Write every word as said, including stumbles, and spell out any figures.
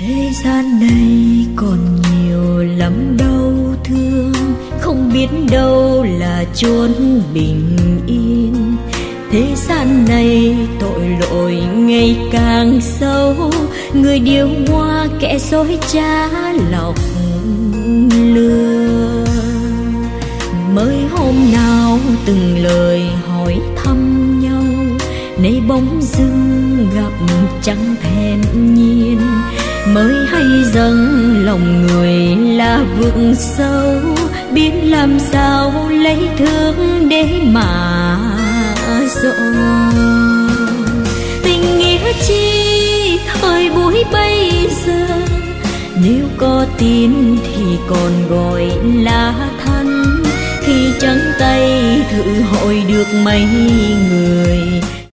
Thế gian này còn nhiều lắm đau thương, không biết đâu là chốn bình yên. Thế gian này tội lỗi ngày càng sâu, người điêu hoa kẻ dối trá lọc lừa. Mới hôm nào từng lời hỏi thăm nhau, nay bỗng dưng gặp chẳng thèm nhiên. Mới hay rằng lòng người là vực sâu, biết làm sao lấy thương để mà dỗ. Tình nghĩa chi thời buổi bây giờ, nếu có tin thì còn gọi là thân. Khi trắng tay thử hỏi được mấy người,